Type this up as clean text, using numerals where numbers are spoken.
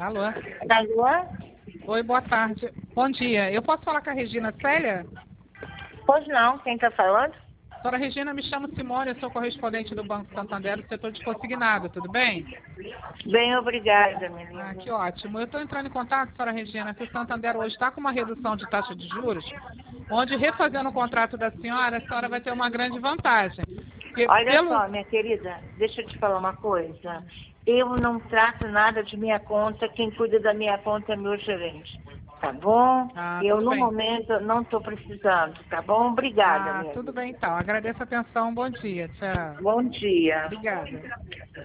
Alô? Alô? Oi, boa tarde. Bom dia. Eu posso falar com a Regina Célia? Pois não, quem está falando? Doutora Regina, me chamo Simone, eu sou correspondente do Banco Santander do setor de consignado, tudo bem? Bem, obrigada, menina. Que ótimo. Eu estou entrando em contato, doutora Regina, que o Santander hoje está com uma redução de taxa de juros, onde, refazendo o contrato da senhora, a senhora vai ter uma grande vantagem. Porque Olha só, minha querida, deixa eu te falar uma coisa. Eu não trato nada de minha conta, quem cuida da minha conta é meu gerente. Tá bom? Eu, tudo no bem. momento, não estou precisando, tá bom? Obrigada, minha Tudo vida. bem então. Agradeço a atenção. Bom dia. Tchau. Bom dia. Obrigada.